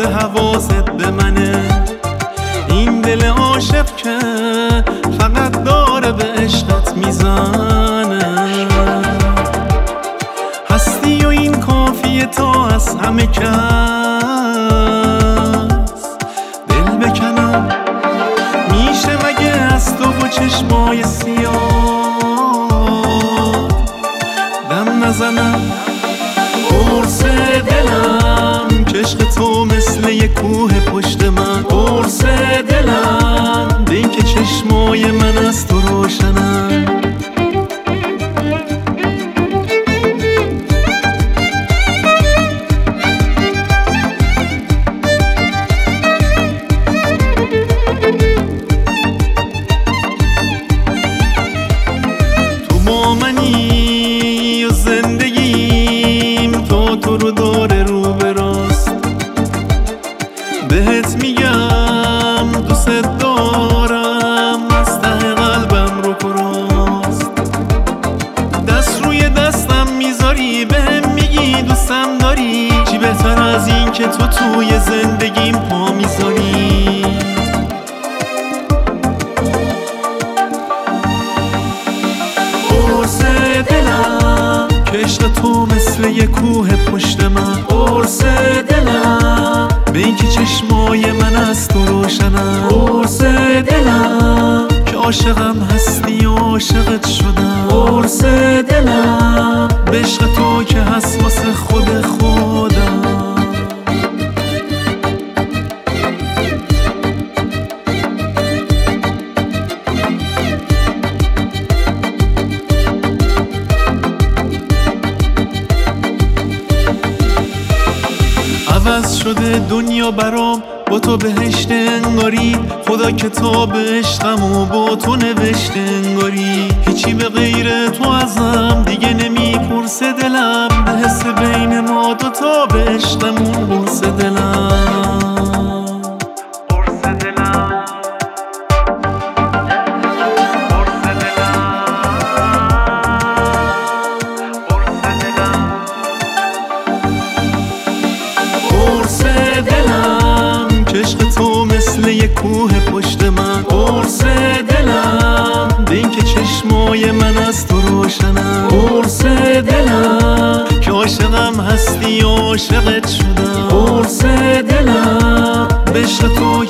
حواست به منه، این دل عاشق که فقط داره به عشقت میزنه. هستی و این کافیه تا از همه کس دل بکنم. میشه مگه از تو و چشمای سیاه دم نزنم؟ قرص دلم که عشق تو مثل یه کوه پشت من. قرص دلم دین که چشمای من از تو روشنم. تو با منی و زندگیم تا تو رو داره رو به راست. بهت میگم دوست دارم از ته قلبم رو کراست. دست روی دستم میذاری بهم میگی دوستم داری. چی بهتر از این که تو توی زندگیم پا میذاری؟ قرص دلم که عشق تو مثل یه کوه پشت من. قرص دلم به این که چشمای من از تو روشنم. قرص دلم که عاشقم هستی و عاشقت شدم. قرص دلم به عشق تو که هست واسه خود خودم. عوض شده دنیا برام با تو بهشت انگاری. خدا کتاب عشقمو با تو نوشته انگاری. هیچی به غیر تو ازم دیگه نمیپرسه دلم. به حس بین ما دوتا به عشقمون قرص دلم. قرص دلم قرص دلم قرص دلم که عشق تو مثل یه کوه پشت من. قرص دلم دین که چشمای من از تو روشنم. قرص دلم که عاشقم هستی و عاشقت شدم. قرص دلم به عشق تو